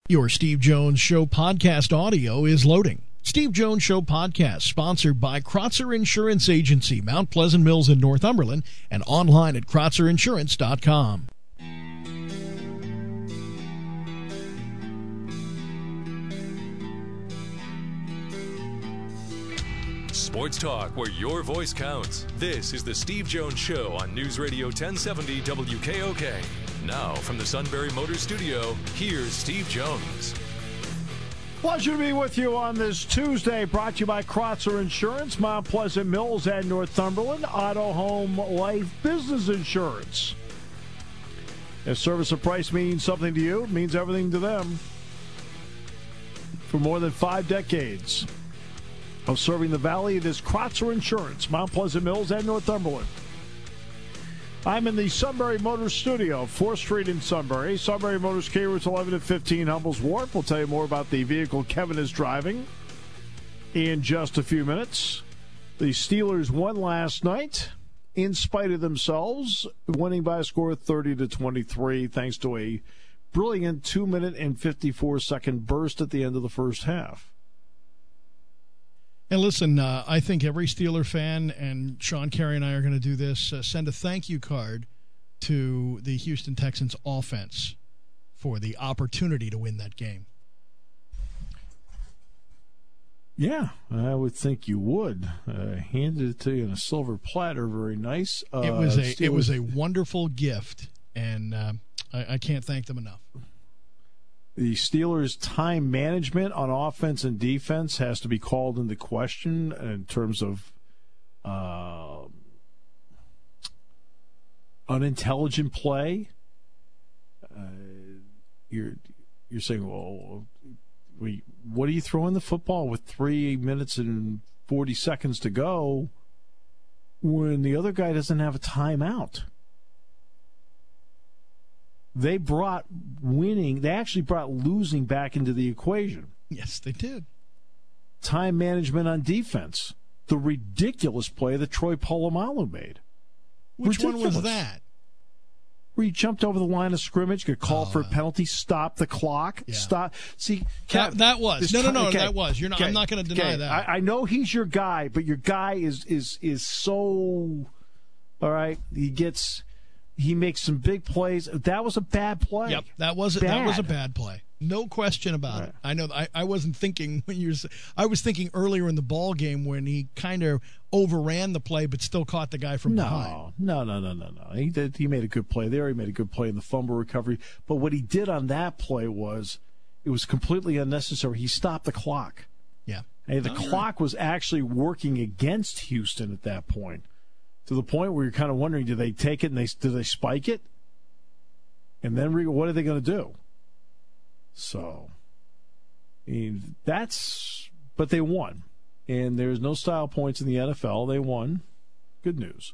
Your Steve Jones Show podcast audio is loading. Steve Jones Show podcast, sponsored by Krotzer Insurance Agency, Mount Pleasant Mills in Northumberland, and online at KrotzerInsurance.com. Sports talk where your voice counts. This is the Steve Jones Show on News Radio 1070 WKOK. Now, from the Sunbury Motors Studio, here's Steve Jones. Pleasure to be with you on this Tuesday, brought to you by Krotzer Insurance, Mount Pleasant Mills and Northumberland, Auto, Home, Life, Business Insurance. If service or price means something to you, it means everything to them. For more than 5 decades of serving the Valley, it is Krotzer Insurance, Mount Pleasant Mills and Northumberland. I'm in the Sunbury Motors Studio, 4th Street in Sunbury. Sunbury Motors, K routes 11 and 15, Humbles Wharf. We'll tell you more about the vehicle Kevin is driving in just a few minutes. The Steelers won last night in spite of themselves, winning by a score of 30-23, thanks to a brilliant 2-minute and 54-second burst at the end of the first half. And listen, I think every Steeler fan, and Sean Carey and I are going to do this, send a thank you card to the Houston Texans offense for the opportunity to win that game. Yeah, I would think you would. Handed it to you in a silver platter, very nice. It was a wonderful gift, and I can't thank them enough. The Steelers' time management on offense and defense has to be called into question in terms of unintelligent play. You're saying, well, what are you throwing the football with 3 minutes and 40 seconds to go when the other guy doesn't have a timeout? They actually brought losing back into the equation. Yes, they did. Time management on defense. The ridiculous play that Troy Polamalu made. Which one was that? Where he jumped over the line of scrimmage, got called for a penalty, stop the clock, stop. See, that was. No, okay. that was. You're not. I'm not going to deny that. I know he's your guy, but your guy is so, all right, he makes some big plays. That was a bad play. Yep, that was a bad play. No question about it. I know. I wasn't thinking I was thinking earlier in the ball game when he kind of overran the play, but still caught the guy from behind. No. He made a good play there. He made a good play in the fumble recovery. But what he did on that play it was completely unnecessary. He stopped the clock. Yeah, the clock was actually working against Houston at that point. To the point where you're kind of wondering, do they take it and do they spike it? And then what are they going to do? So, but they won. And there's no style points in the NFL. They won. Good news.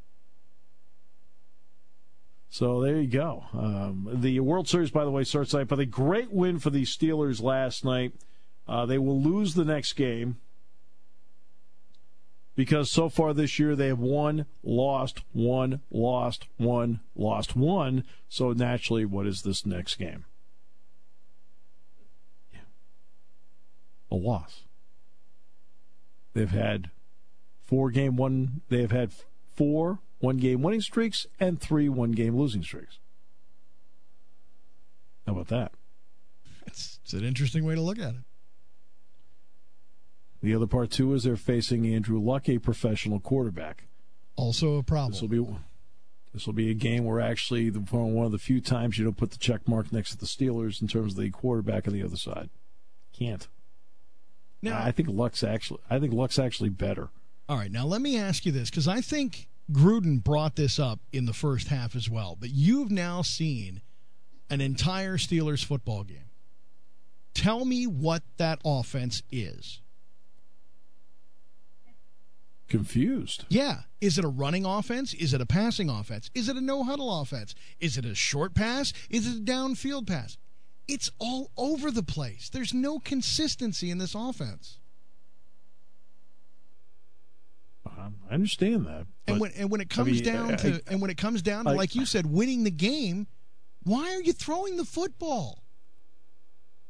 So there you go. The World Series, by the way, starts tonight. But a great win for the Steelers last night. They will lose the next game, because so far this year they have won, lost, won, lost, won, lost, won. So naturally, what is this next game? Yeah. A loss. They've had 4 one-game winning streaks and 3 one-game losing streaks. How about that? It's an interesting way to look at it. The other part, too, is they're facing Andrew Luck, a professional quarterback. Also a problem. This will be a game where actually one of the few times you don't put the check mark next to the Steelers in terms of the quarterback on the other side. Can't. Now, I think Luck's actually better. All right, now let me ask you this, because I think Gruden brought this up in the first half as well, but you've now seen an entire Steelers football game. Tell me what that offense is. Confused. Yeah. Is it a running offense? Is it a passing offense? Is it a no-huddle offense? Is it a short pass? Is it a downfield pass? It's all over the place. There's no consistency in this offense. I understand that. And when it comes down to, like you said, winning the game, why are you throwing the football?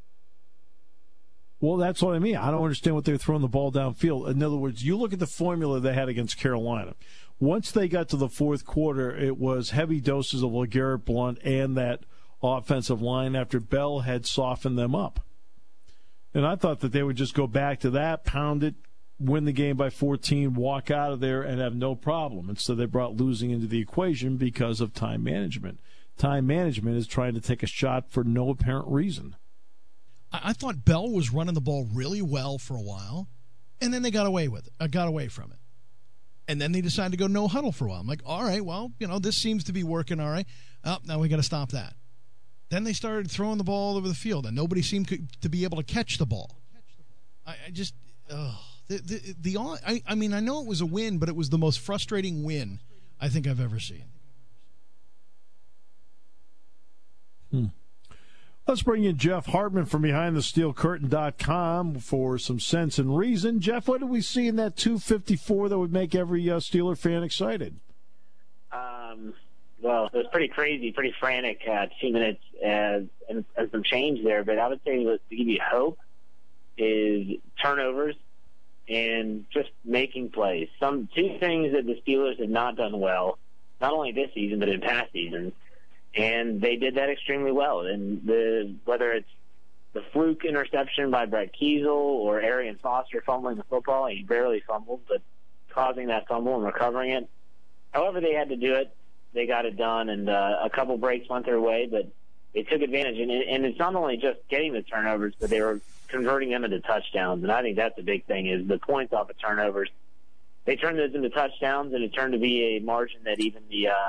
Well, that's what I mean. I don't understand what they're throwing the ball downfield. In other words, you look at the formula they had against Carolina. Once they got to the fourth quarter, it was heavy doses of LeGarrette Blount and that offensive line after Bell had softened them up. And I thought that they would just go back to that, pound it, win the game by 14, walk out of there, and have no problem. And so they brought losing into the equation because of time management. Time management is trying to take a shot for no apparent reason. I thought Bell was running the ball really well for a while, and then they got away from it. And then they decided to go no huddle for a while. I'm like, all right, well, this seems to be working all right. Oh, now we got to stop that. Then they started throwing the ball all over the field, and nobody seemed to be able to catch the ball. I know it was a win, but it was the most frustrating win I think I've ever seen. Let's bring in Jeff Hartman from BehindTheSteelCurtain.com for some sense and reason. Jeff, what did we see in that 254 that would make every Steeler fan excited? Well, it was pretty crazy, pretty frantic 2 minutes and some change there. But I would say to give you hope is turnovers and just making plays. Two things that the Steelers have not done well, not only this season but in past seasons. And they did that extremely well. And whether it's the fluke interception by Brett Kiesel or Arian Foster fumbling the football, he barely fumbled, but causing that fumble and recovering it. However they had to do it, they got it done, and a couple breaks went their way, but they took advantage. And it's not only just getting the turnovers, but they were converting them into touchdowns. And I think that's the big thing is the points off of turnovers. They turned those into touchdowns, and it turned to be a margin that even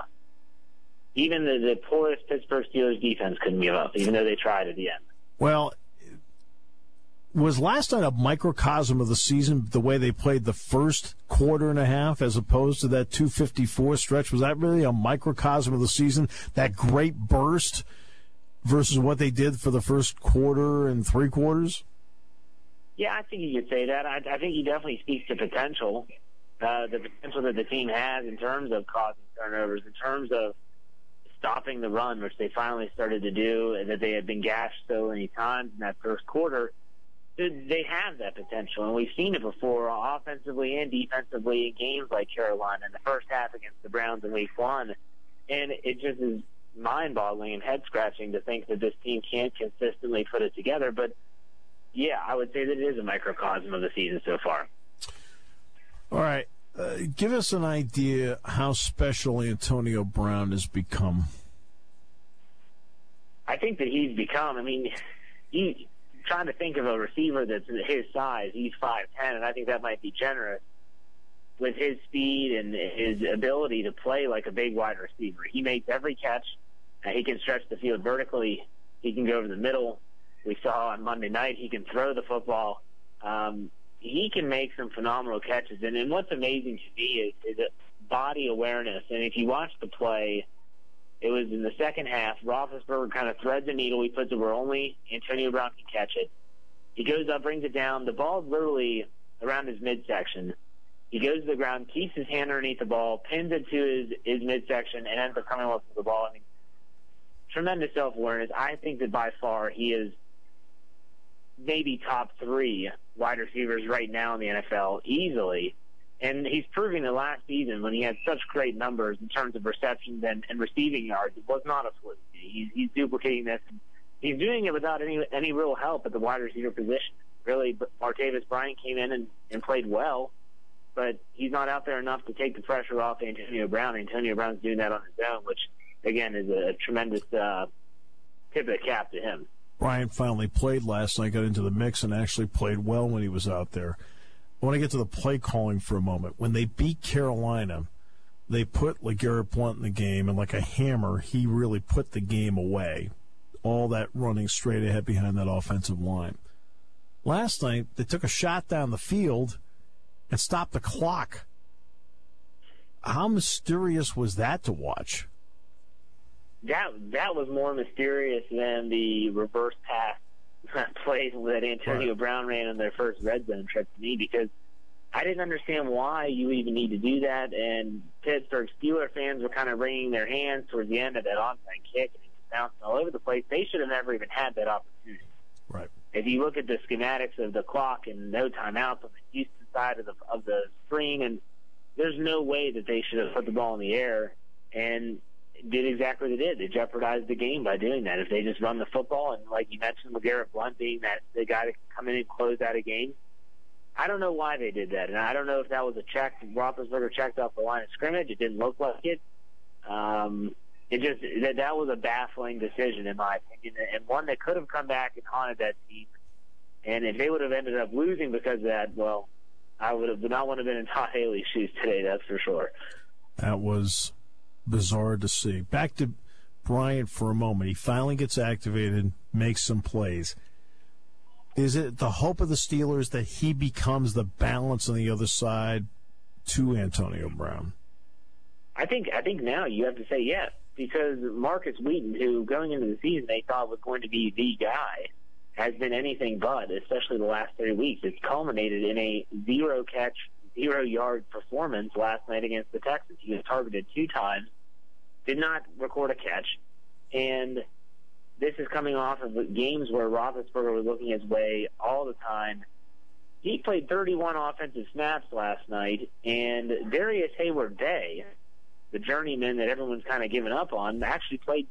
the poorest Pittsburgh Steelers defense couldn't give up, even though they tried at the end. Well, was last night a microcosm of the season, the way they played the first quarter and a half as opposed to that 254 stretch? Was that really a microcosm of the season, that great burst versus what they did for the first quarter and three quarters? Yeah, I think you could say that. I think he definitely speaks to potential, the potential that the team has in terms of causing turnovers, in terms of stopping the run, which they finally started to do, and that they had been gashed so many times in that first quarter. They have that potential, and we've seen it before offensively and defensively in games like Carolina in the first half against the Browns in Week 1. And it just is mind-boggling and head-scratching to think that this team can't consistently put it together. But, yeah, I would say that it is a microcosm of the season so far. All right. Give us an idea how special Antonio Brown has become. I think that he's become, trying to think of a receiver that's his size. He's 5'10", and I think that might be generous with his speed and his ability to play like a big wide receiver. He makes every catch. He can stretch the field vertically. He can go over the middle. We saw on Monday night he can throw the football. He can make some phenomenal catches. And what's amazing to me is body awareness. And if you watch the play, it was in the second half. Roethlisberger kind of threads the needle. He puts it where only Antonio Brown can catch it. He goes up, brings it down. The ball's literally around his midsection. He goes to the ground, keeps his hand underneath the ball, pins it to his midsection, and ends up coming up with the ball. Tremendous self-awareness. I think that by far he is maybe top 3 wide receivers right now in the NFL, easily. And he's proving that last season, when he had such great numbers in terms of receptions and receiving yards, it was not a fluke. He's duplicating this. He's doing it without any real help at the wide receiver position. Really, Martavis Bryant came in and played well, but he's not out there enough to take the pressure off Antonio Brown. Antonio Brown's doing that on his own, which, again, is a tremendous tip of the cap to him. Bryant finally played last night, got into the mix, and actually played well when he was out there. I want to get to the play calling for a moment. When they beat Carolina, they put LeGarrette Blount in the game, and like a hammer, he really put the game away. All that running straight ahead behind that offensive line. Last night, they took a shot down the field and stopped the clock. How mysterious was that to watch? That was more mysterious than the reverse pass plays that Antonio Brown ran on their first red zone trip to me, because I didn't understand why you even need to do that. And Pittsburgh Steelers fans were kind of wringing their hands towards the end of that onside kick, and it was bouncing all over the place. They should have never even had that opportunity. Right. if you look at the schematics of the clock and no timeouts on the Houston side of the screen, and there's no way that they should have put the ball in the air and did exactly what they did. They jeopardized the game by doing that. If they just run the football, and like you mentioned, LeGarrette Blount being that the guy that can come in and close out a game, I don't know why they did that, and I don't know if that was a check. Roethlisberger checked off the line of scrimmage. It didn't look like it. That was a baffling decision in my opinion, and one that could have come back and haunted that team. And if they would have ended up losing because of that, well, I would have not want to have been in Todd Haley's shoes today. That's for sure. That was bizarre to see. Back to Bryant for a moment. He finally gets activated, makes some plays. Is it the hope of the Steelers that he becomes the balance on the other side to Antonio Brown? I think now you have to say yes, because Marcus Wheaton, who going into the season they thought was going to be the guy, has been anything but, especially the last 3 weeks. It's culminated in a 0-catch, 0-yard performance last night against the Texans. He was targeted 2 times, did not record a catch, and this is coming off of games where Roethlisberger was looking his way all the time. He played 31 offensive snaps last night, and Darius Hayward-Day, the journeyman that everyone's kind of given up on, actually played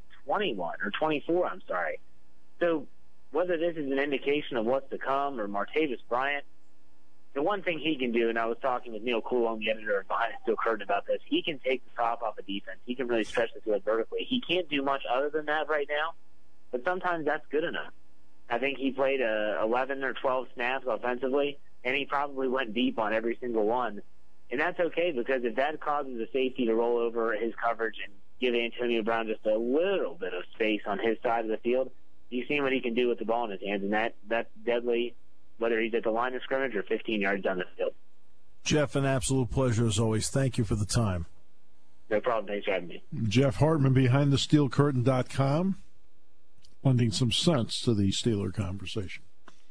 24, I'm sorry. So whether this is an indication of what's to come or Martavis Bryant, the one thing he can do, and I was talking with Neil Coulombe, the editor of Behind Steel Curtain, about this, he can take the top off the defense. He can really stretch the field vertically. He can't do much other than that right now, but sometimes that's good enough. I think he played 11 or 12 snaps offensively, and he probably went deep on every single one. And that's okay, because if that causes a safety to roll over his coverage and give Antonio Brown just a little bit of space on his side of the field, you've seen what he can do with the ball in his hands, and that's deadly, whether he's at the line of scrimmage or 15 yards down the field. Jeff, an absolute pleasure as always. Thank you for the time. No problem. Thanks for having me. Jeff Hartman, BehindTheSteelCurtain.com, lending some sense to the Steeler conversation.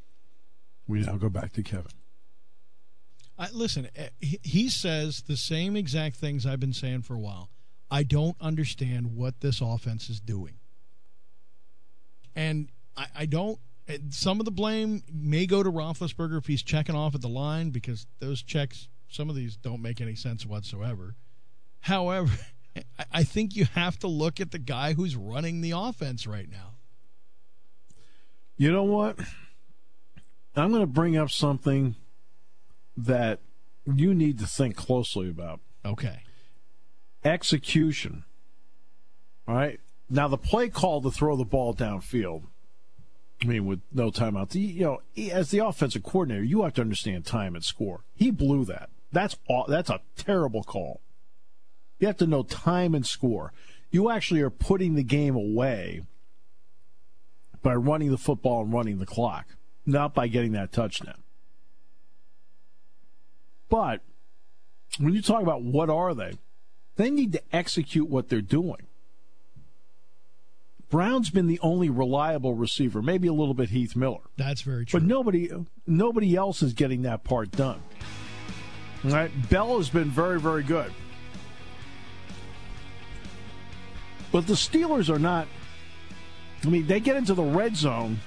We now go back to Kevin. Listen, he says the same exact things I've been saying for a while. I don't understand what this offense is doing. And I don't. Some of the blame may go to Roethlisberger if he's checking off at the line, because those checks, some of these don't make any sense whatsoever. However, I think you have to look at the guy who's running the offense right now. You know what? I'm going to bring up something that you need to think closely about. Okay. Execution. All right? Now, the play call to throw the ball downfield, I mean, with no timeout, as the offensive coordinator, you have to understand time and score. He blew that. That's a terrible call. You have to know time and score. You actually are putting the game away by running the football and running the clock, not by getting that touchdown. But when you talk about what are they need to execute what they're doing. Brown's been the only reliable receiver, maybe a little bit Heath Miller. That's very true. But nobody else is getting that part done. All right? Bell has been very, very good. But the Steelers are not, they get into the red zone.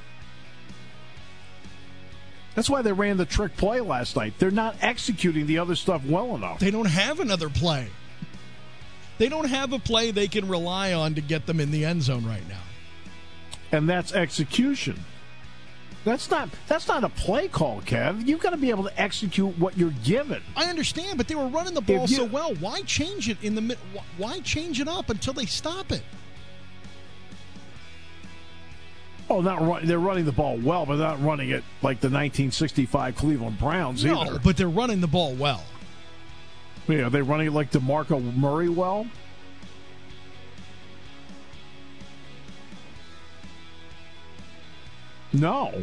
That's why they ran the trick play last night. They're not executing the other stuff well enough. They don't have another play. They don't have a play they can rely on to get them in the end zone right now. And that's execution. That's not a play call, Kev. You've got to be able to execute what you're given. I understand, but they were running the ball so well. Why change it in the mid? Why change it up until they stop it? Oh, they're running the ball well, but not running it like the 1965 Cleveland Browns either. No, but they're running the ball well. Yeah, are they running it like DeMarco Murray well? No.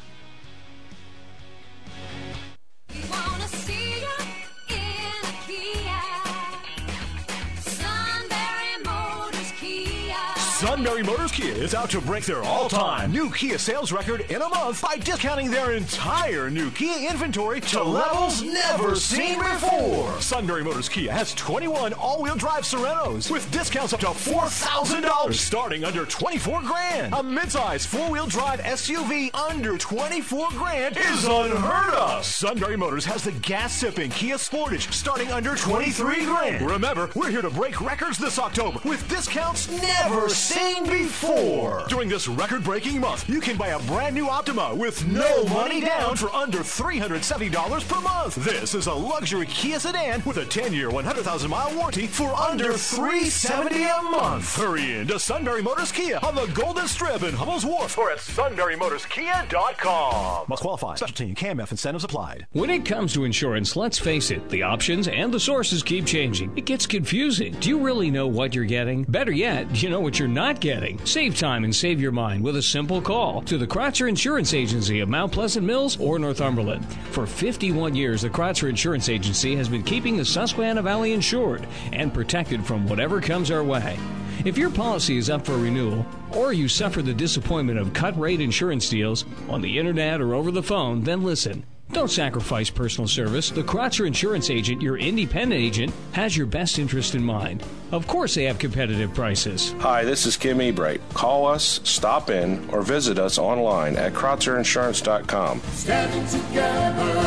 We wanna see you in a Kia. Sunbury Motors Kia. Sunbury Motors Kia is out to break their all-time new Kia sales record in a month by discounting their entire new Kia inventory to levels never seen before. Sunbury Motors Kia has 21 all-wheel drive Serenos with discounts up to $4,000 starting under $24,000. A midsize four-wheel drive SUV under $24,000 is unheard of. Sunbury Motors has the gas-sipping Kia Sportage starting under $23,000. Remember, we're here to break records this October with discounts never seen before. During this record-breaking month, you can buy a brand new Optima with no money down for under $370 per month. This is a luxury Kia sedan with a 10-year, 100,000-mile warranty for under $370 a month. Hurry in to Sunbury Motors Kia on the Golden Strip in Hummel's Wharf or at sunburymotorskia.com. Must qualify. Specialty and KMF incentives applied. When it comes to insurance, let's face it, the options and the sources keep changing. It gets confusing. Do you really know what you're getting? Better yet, do you know what you're not getting? Save time and save your mind with a simple call to the Kratzer Insurance Agency of Mount Pleasant Mills or Northumberland. For 51 years, the Kratzer Insurance Agency has been keeping the Susquehanna Valley insured and protected from whatever comes our way. If your policy is up for renewal, or you suffer the disappointment of cut-rate insurance deals on the internet or over the phone, then listen. Don't sacrifice personal service. The Kratzer Insurance Agent, your independent agent, has your best interest in mind. Of course they have competitive prices. Hi, this is Kim Ebright. Call us, stop in, or visit us online at KratzerInsurance.com. Standing together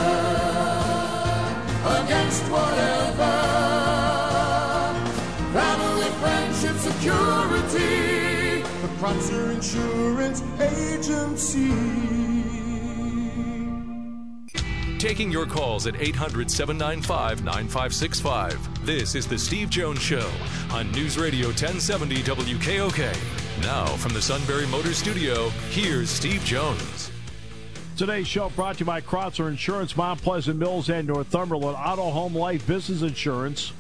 against whatever. Family, friendship, security. The Kratzer Insurance Agency. Taking your calls at 800-795-9565. This is the Steve Jones Show on News Radio 1070 WKOK. Now from the Sunbury Motors Studio, here's Steve Jones. Today's show brought to you by Kratzer Insurance, Mount Pleasant Mills and Northumberland. Auto, home, life, business insurance.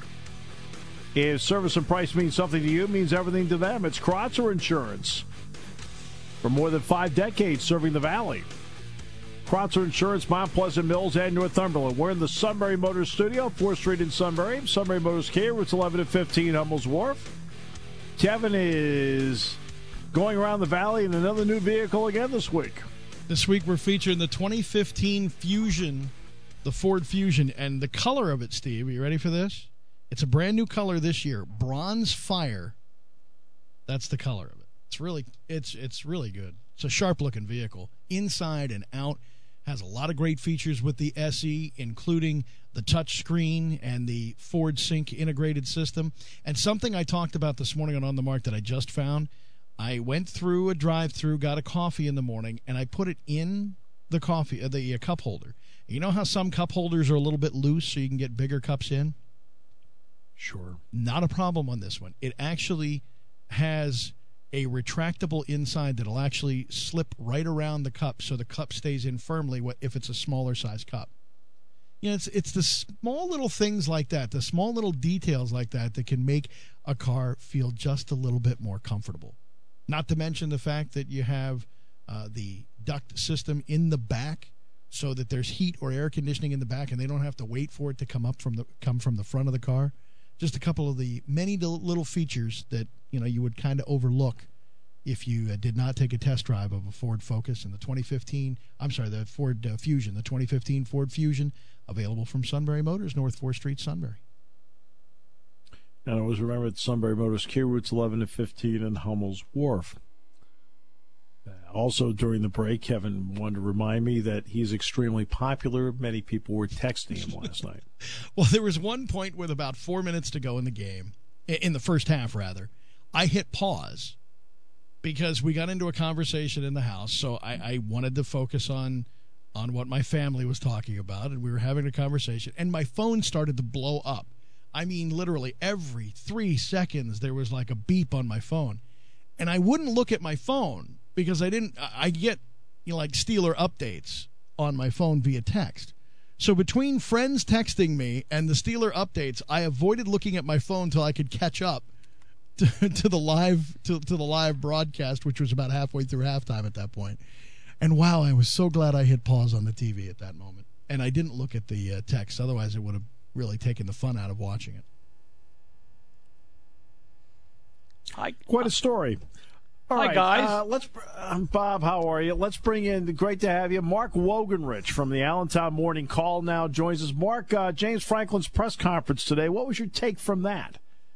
If service and price means something to you, it means everything to them. It's Kratzer Insurance. For more than 5 decades serving the Valley. Kratzer Insurance, Mount Pleasant Mills, and Northumberland. We're in the Sunbury Motors Studio, 4th Street in Sunbury. Sunbury Motors Kia, routes 11 and 15, Hummel's Wharf. Kevin is going around the Valley in another new vehicle again this week. This week we're featuring the 2015 Fusion, the Ford Fusion, and the color of it, Steve. Are you ready for this? It's a brand new color this year, Bronze Fire. That's the color of it. It's really good. It's a sharp-looking vehicle, inside and out. Has a lot of great features with the SE, including the touch screen and the Ford Sync integrated system. And something I talked about this morning on the Mark that I just found, I went through a drive-through, got a coffee in the morning, and I put it in the cup holder. You know how some cup holders are a little bit loose so you can get bigger cups in? Sure. Not Not a problem on this one. It actually has a retractable inside that'll actually slip right around the cup so the cup stays in firmly if it's a smaller size cup. You know, it's the small little things like that, the small little details like that can make a car feel just a little bit more comfortable. Not to mention the fact that you have the duct system in the back so that there's heat or air conditioning in the back and they don't have to wait for it to come from the front of the car. Just a couple of the many little features that you would kind of overlook if you did not take a test drive of a Ford Focus and the Ford Fusion, the 2015 Ford Fusion, available from Sunbury Motors, North 4th Street, Sunbury. And I always remember at Sunbury Motors Kia, routes 11 and 15 in Hummel's Wharf. Also, during the break, Kevin wanted to remind me that he's extremely popular. Many people were texting him last night. Well, there was one point with about 4 minutes to go in the game, in the first half, rather. I hit pause because we got into a conversation in the house, so I wanted to focus on what my family was talking about, and we were having a conversation, and my phone started to blow up. I mean, literally every 3 seconds there was like a beep on my phone, and I wouldn't look at my phone because I get like Steeler updates on my phone via text. So between friends texting me and the Steeler updates, I avoided looking at my phone till I could catch up to the live broadcast, which was about halfway through halftime at that point. And wow, I was so glad I hit pause on the TV at that moment, and I didn't look at the text. Otherwise, it would have really taken the fun out of watching it. Quite a story. All Hi, right, guys. Bob, how are you? Let's bring in, great to have you, Mark Wogenrich from the Allentown Morning Call now joins us. Mark, James Franklin's press conference today, what was your take from that?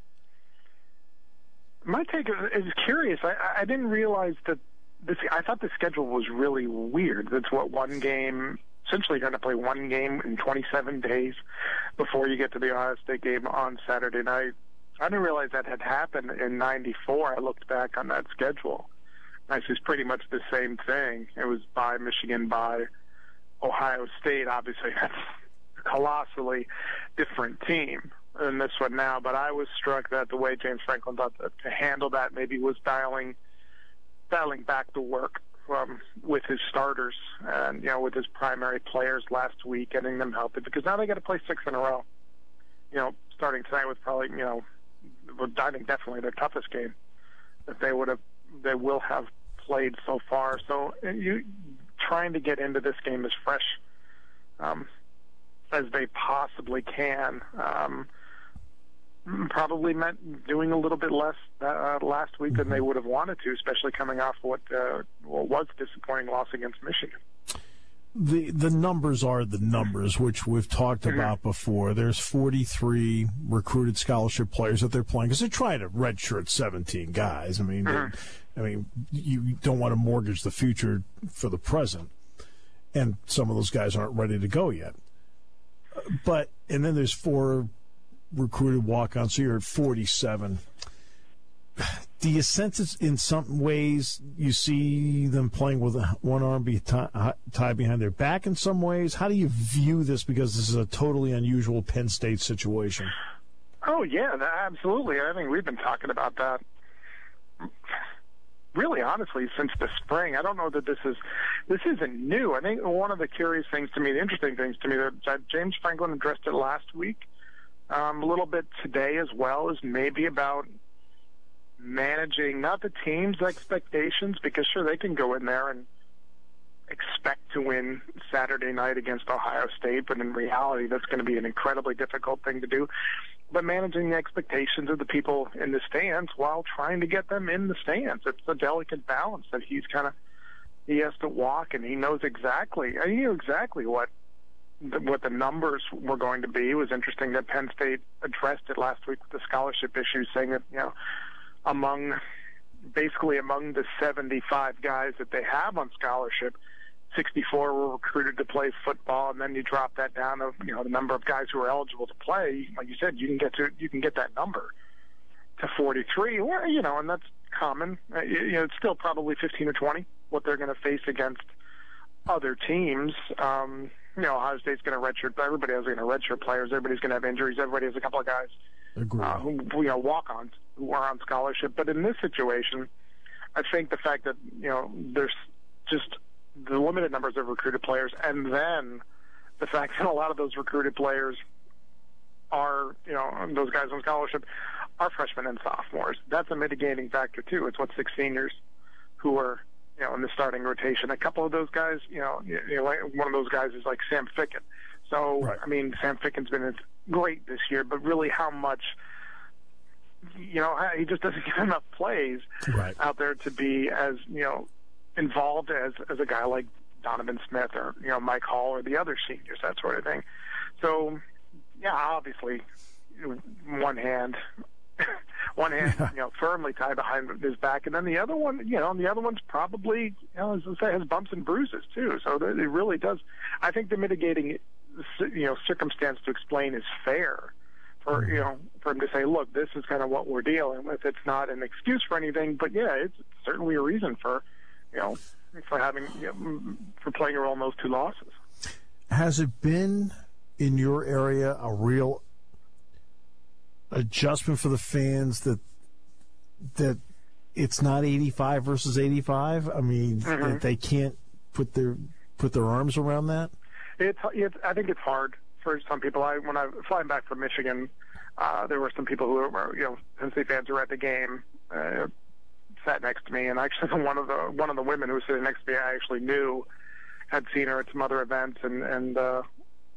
My take is curious. I didn't realize that I thought the schedule was really weird. That's what one game, essentially you're going to play one game in 27 days before you get to the Ohio State game on Saturday night. I didn't realize that had happened in '94. I looked back on that schedule. This is pretty much the same thing. It was by Michigan, by Ohio State. Obviously, that's a colossally different team than this one now. But I was struck that the way James Franklin thought to handle that maybe was dialing back the work with his starters and with his primary players last week, getting them healthy, because now they got to play 6 in a row. Starting tonight with probably I think definitely their toughest game that they will have played so far. So you trying to get into this game as fresh as they possibly can. Probably meant doing a little bit less last week than they would have wanted to, especially coming off what was a disappointing loss against Michigan. The numbers are the numbers, which we've talked about before. There's 43 recruited scholarship players that they're playing because they're trying to redshirt 17 guys. I mean, you don't want to mortgage the future for the present, and some of those guys aren't ready to go yet. And then there's 4 recruited walk-ons, so you're at 47. Do you sense it's in some ways you see them playing with one arm tied behind their back in some ways? How do you view this, because this is a totally unusual Penn State situation? Oh, yeah, absolutely. I think we've been talking about that really, honestly, since the spring. I don't know that this isn't new. I think one of the curious things to me, the interesting things to me, that James Franklin addressed it last week, a little bit today as well, is maybe about managing not the team's expectations, because sure, they can go in there and expect to win Saturday night against Ohio State, but in reality that's going to be an incredibly difficult thing to do. But managing the expectations of the people in the stands while trying to get them in the stands. It's a delicate balance that he has to walk, and he knows exactly what the numbers were going to be. It was interesting that Penn State addressed it last week with the scholarship issue, saying that among the 75 guys that they have on scholarship, 64 were recruited to play football, and then you drop that down to the number of guys who are eligible to play. Like you said, you can get that number to 43. Well, and that's common. It's still probably 15 or 20 what they're going to face against other teams. Ohio State's going to redshirt. Everybody has going to redshirt players. Everybody's going to have injuries. Everybody has a couple of guys who walk-ons who are on scholarship. But in this situation, I think the fact that there's just the limited numbers of recruited players, and then the fact that a lot of those recruited players are those guys on scholarship are freshmen and sophomores. That's a mitigating factor too. It's 6 seniors who are in the starting rotation. A couple of those guys, one of those guys is like Sam Ficken. So, right. I mean, Sam Ficken's been great this year, but really how much, he just doesn't get enough plays out there to be as, involved as a guy like Donovan Smith or, Mike Hall or the other seniors, that sort of thing. So, yeah, obviously, one hand, firmly tied behind his back, and then the other one, the other one's probably, as I say, has bumps and bruises too. So it really does. I think the mitigating, circumstance to explain is fair for for him to say, look, this is kind of what we're dealing with. It's not an excuse for anything, but yeah, it's certainly a reason for, for having for playing a role in those 2 losses. Has it been in your area a real adjustment for the fans that it's not 85 versus 85? I mean, that they can't put their arms around that? I think it's hard for some people. When I was flying back from Michigan, there were some people who were Penn State fans who were at the game, sat next to me, and actually one of the women who was sitting next to me I actually knew, had seen her at some other events, and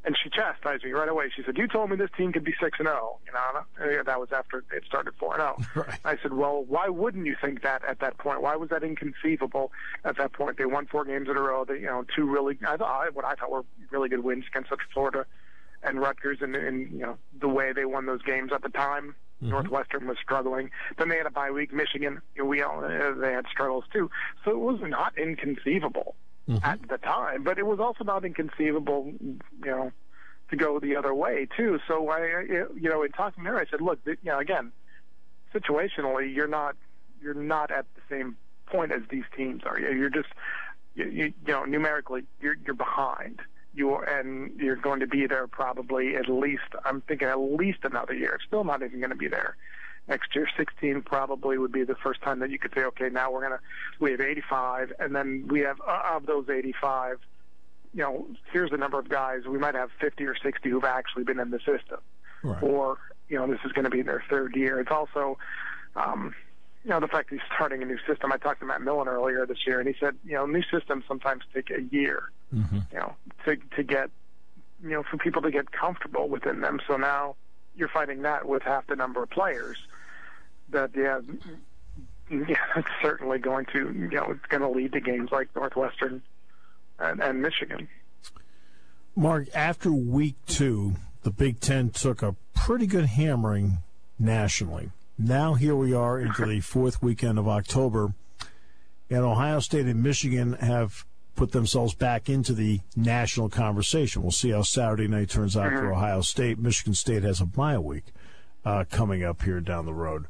And she chastised me right away. She said, "You told me this team could be 6-0." You know, that was after it started 4-0. Right. I said, "Well, why wouldn't you think that at that point? Why was that inconceivable at that point? They won 4 games in a row. They, two really, what I thought were really good wins against Central Florida and Rutgers, and the way they won those games at the time." Northwestern was struggling. Then they had a bye week. Michigan, they had struggles too. So it was not inconceivable at the time, but it was also not inconceivable, to go the other way too. So in talking there, I said, look, again, situationally, you're not at the same point as these teams are. You're just, numerically, you're behind. You're going to be there probably at least another year. It's still not even going to be there next year. 16 probably would be the first time that you could say, okay, now we have 85, and then we have, of those 85, here's the number of guys. We might have 50 or 60 who've actually been in the system. Right. Or, this is going to be their third year. It's also, the fact that he's starting a new system. I talked to Matt Millen earlier this year, and he said, new systems sometimes take a year, to get, for people to get comfortable within them. So now you're fighting that with half the number of players. That, it's certainly going to, it's going to lead to games like Northwestern and Michigan. Mark, after week 2, the Big Ten took a pretty good hammering nationally. Now here we are into the 4th weekend of October, and Ohio State and Michigan have put themselves back into the national conversation. We'll see how Saturday night turns out for Ohio State. Michigan State has a bye week coming up here down the road.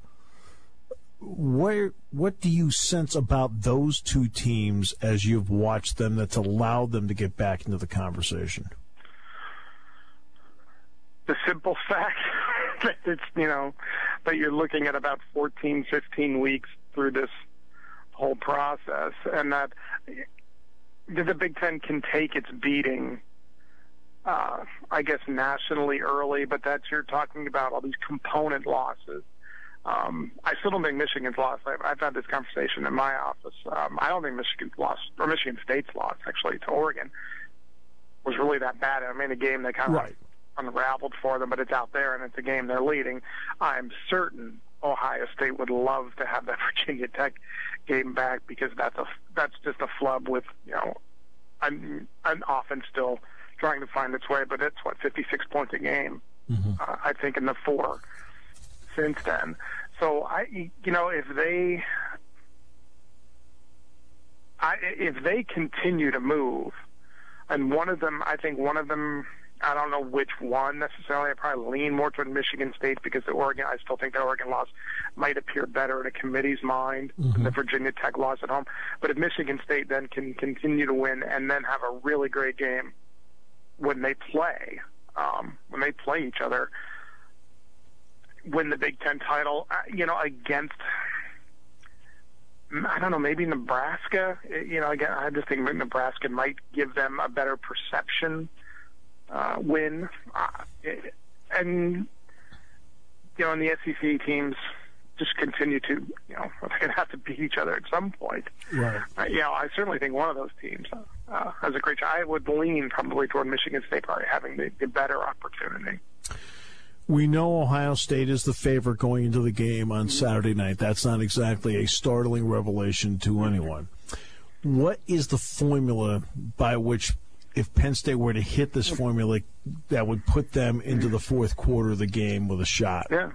What do you sense about those two teams as you've watched them that's allowed them to get back into the conversation? The simple fact that it's, that you're looking at about 14, 15 weeks through this whole process, and that the Big Ten can take its beating, I guess, nationally early, but that you're talking about all these component losses. I still don't think Michigan's loss. I've had this conversation in my office. I don't think Michigan's loss, or Michigan State's loss, actually, to Oregon was really that bad. I mean, a game that kind of unraveled for them, but it's out there, and it's a game they're leading. I'm certain Ohio State would love to have that Virginia Tech game back, because that's just a flub with, an offense still trying to find its way, but it's, 56 points a game, I think, in the 4 since then. So if they continue to move, and one of them, I don't know which one necessarily. I probably lean more toward Michigan State, because I still think the Oregon loss might appear better in a committee's mind than the Virginia Tech loss at home. But if Michigan State then can continue to win and then have a really great game when they play each other, win the Big Ten title, against, I don't know, maybe Nebraska. Again, I just think Nebraska might give them a better perception win. And, and the SEC teams just continue to, they're going to have to beat each other at some point. Right. I certainly think one of those teams has a great shot. I would lean probably toward Michigan State probably having the better opportunity. We know Ohio State is the favorite going into the game on Saturday night. That's not exactly a startling revelation to anyone. What is the formula by which, if Penn State were to hit this formula, that would put them into the 4th quarter of the game with a shot? Yeah.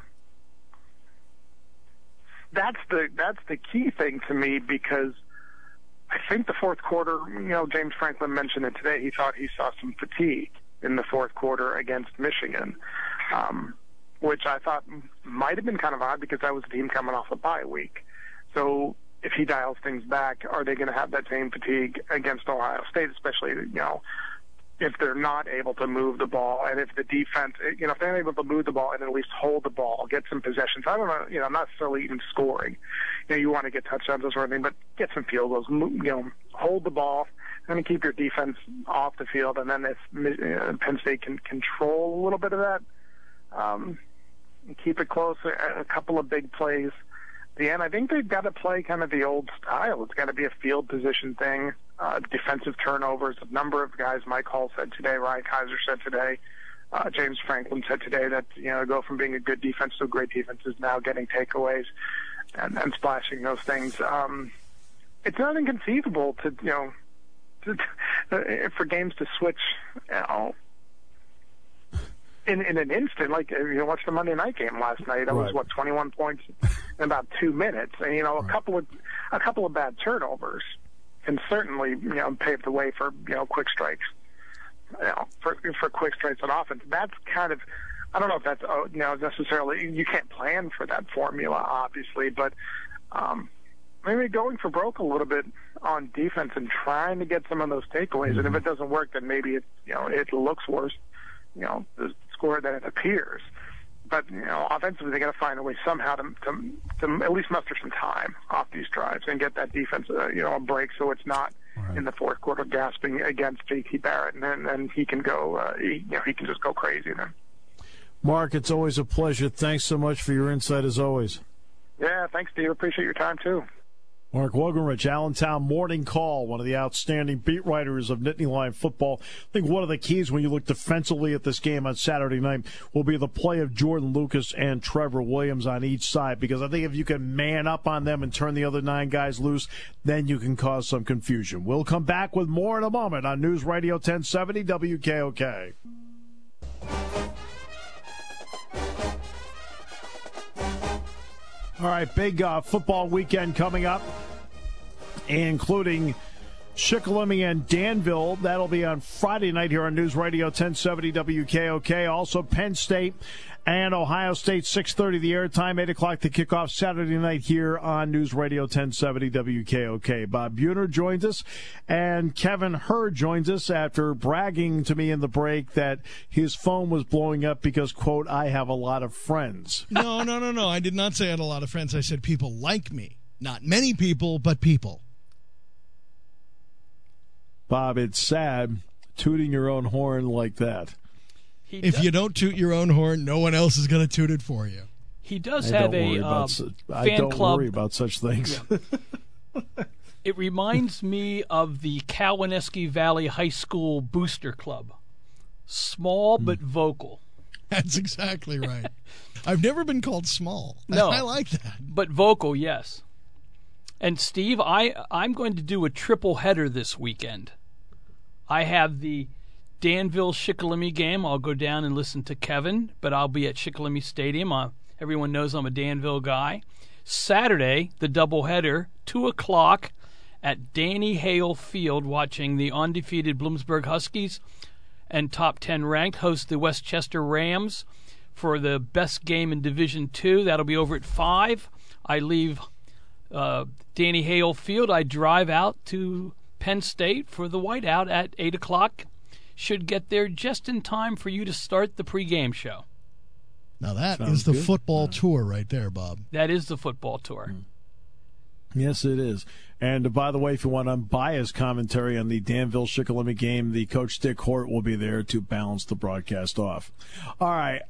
That's the key thing to me, because I think the 4th quarter, James Franklin mentioned it today, he thought he saw some fatigue in the 4th quarter against Michigan, which I thought might have been kind of odd, because that was the team coming off a bye week. So if he dials things back, are they going to have that same fatigue against Ohio State, especially, if they're not able to move the ball, and if the defense, if they're able to move the ball and at least hold the ball, get some possessions. I don't know, not necessarily even scoring. You want to get touchdowns or anything, but get some field goals, hold the ball, and keep your defense off the field. And then if Penn State can control a little bit of that, keep it close, a couple of big plays. At the end, I think they've got to play kind of the old style. It's got to be a field position thing. defensive turnovers, a number of guys. Mike Hall said today, Ryan Kaiser said today, James Franklin said today that go from being a good defense to a great defense is now getting takeaways and splashing those things. It's not inconceivable for games to switch, in an instant. Like you watched the Monday night game last night. That was 21 points in about 2 minutes, and a couple of bad turnovers can certainly pave the way for quick strikes. For quick strikes on offense. That's kind of, I don't know if that's necessarily, you can't plan for that formula, obviously, but maybe going for broke a little bit on defense and trying to get some of those takeaways. And if it doesn't work, then maybe it looks worse, the score than it appears. But offensively, they got to find a way somehow to at least muster some time off these drives and get that defense a break, so it's not in the fourth quarter gasping against JT Barrett, and then he can go he can just go crazy then. Mark, it's always a pleasure. Thanks so much for your insight as always. Yeah, thanks, Steve. Appreciate your time too. Mark Wogenrich, Allentown Morning Call, one of the outstanding beat writers of Nittany Lion football. I think one of the keys when you look defensively at this game on Saturday night will be the play of Jordan Lucas and Trevor Williams on each side, because I think if you can man up on them and turn the other 9 guys loose, then you can cause some confusion. We'll come back with more in a moment on News Radio 1070 WKOK. All right, big football weekend coming up, including Shikellamy and Danville. That'll be on Friday night here on News Radio 1070 WKOK. Also, Penn State and Ohio State, 6:30 the airtime, 8 o'clock the kickoff Saturday night here on News Radio 1070 WKOK. Bob Buhner joins us, and Kevin Hurd joins us after bragging to me in the break that his phone was blowing up because, quote, I have a lot of friends. No. I did not say I had a lot of friends. I said people like me. Not many people, but people. Bob, it's sad tooting your own horn like that. If you don't toot your own horn, no one else is going to toot it for you. He does have a fan club. I don't worry about such things. Yeah. It reminds me of the Kawaneski Valley High School Booster Club. Small but vocal. That's exactly right. I've never been called small. No. I like that. But vocal, yes. And, Steve, I'm going to do a triple header this weekend. I have the Danville-Shikellamy game. I'll go down and listen to Kevin, but I'll be at Shikellamy Stadium. Everyone knows I'm a Danville guy. Saturday, the doubleheader, 2 o'clock at Danny Hale Field, watching the undefeated Bloomsburg Huskies and top 10 ranked host the Westchester Rams for the best game in Division II. That'll be over at 5. I leave Danny Hale Field. I drive out to Penn State for the whiteout at 8 o'clock. Should get there just in time for you to start the pregame show. Now that is the football tour right there, Bob. That is the football tour. Yes, it is. And by the way, if you want unbiased commentary on the Danville-Shikellamy game, the coach Dick Hort will be there to balance the broadcast off. All right.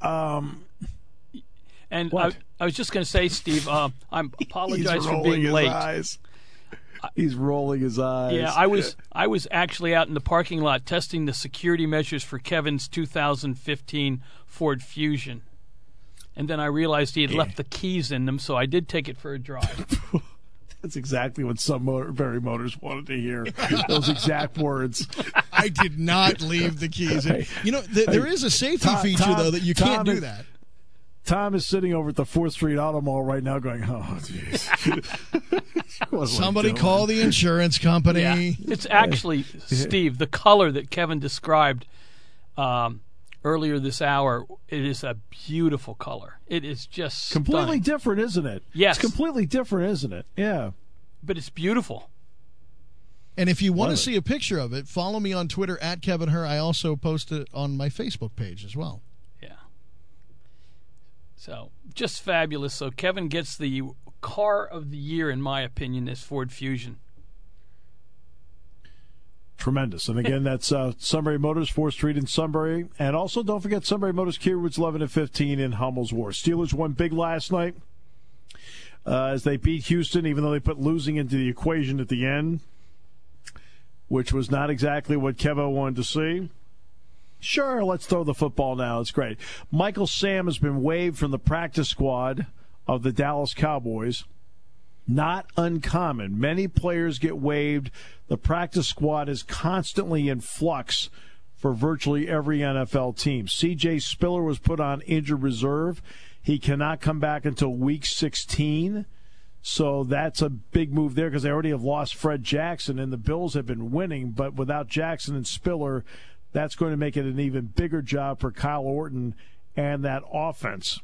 And I was just going to say, Steve, I apologize for being late. He's rolling his eyes. Yeah, I was actually out in the parking lot testing the security measures for Kevin's 2015 Ford Fusion. And then I realized he had left the keys in them, so I did take it for a drive. That's exactly what Sunbury Motors wanted to hear. Those exact words. I did not leave the keys in. There is a safety feature, though, that you can't do that. Tom is sitting over at the 4th Street Auto Mall right now going, oh, jeez. Somebody call the insurance company. Yeah. It's actually, Steve, the color that Kevin described earlier this hour, it is a beautiful color. It is just completely stunning. Different, isn't it? Yes. It's completely different, isn't it? Yeah. But it's beautiful. And if you want to see a picture of it, follow me on Twitter at Kevin Hur. I also post it on my Facebook page as well. So, just fabulous. So, Kevin gets the car of the year, in my opinion, this Ford Fusion. Tremendous. And again, that's Sunbury Motors, 4th Street in Sunbury. And also, don't forget Sunbury Motors, Kia Routes 11 and 15 in Hummel's Wharf. Steelers won big last night as they beat Houston, even though they put losing into the equation at the end. which was not exactly what Kevo wanted to see. Sure, let's throw the football now. It's great. Michael Sam has been waived from the practice squad of the Dallas Cowboys. Not uncommon. Many players get waived. The practice squad is constantly in flux for virtually every NFL team. C.J. Spiller was put on injured reserve. He cannot come back until week 16. So that's a big move there because they already have lost Fred Jackson, and the Bills have been winning. But without Jackson and Spiller, that's going to make it an even bigger job for Kyle Orton and that offense.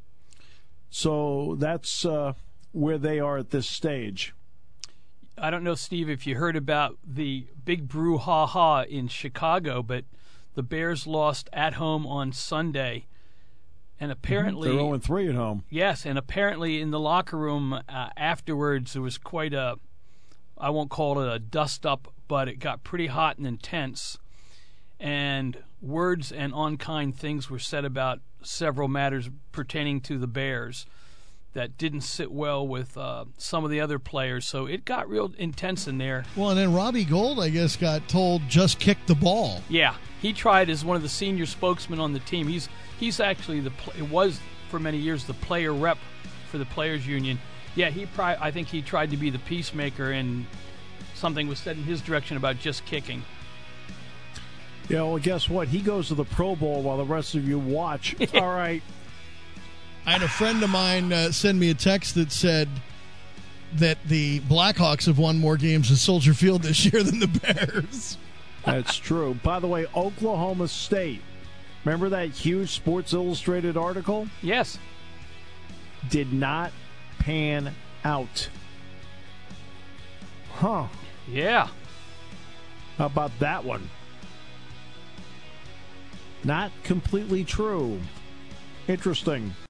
So that's where they are at this stage. I don't know, Steve, if you heard about the big brouhaha in Chicago, but the Bears lost at home on Sunday. And apparently they're 0-3 at home. Yes, and apparently in the locker room afterwards there was quite a, I won't call it a dust-up, but it got pretty hot and intense. And words and unkind things were said about several matters pertaining to the Bears that didn't sit well with some of the other players. So it got real intense in there. Well, and then Robbie Gould, I guess, got told just kick the ball. Yeah, he tried as one of the senior spokesmen on the team. He's actually it was for many years the player rep for the players union. Yeah, I think he tried to be the peacemaker, and something was said in his direction about just kicking. Yeah, well, guess what? He goes to the Pro Bowl while the rest of you watch. All right. I had a friend of mine send me a text that said that the Blackhawks have won more games at Soldier Field this year than the Bears. That's true. By the way, Oklahoma State, remember that huge Sports Illustrated article? Yes. Did not pan out. Huh. Yeah. How about that one? Not completely true. Interesting.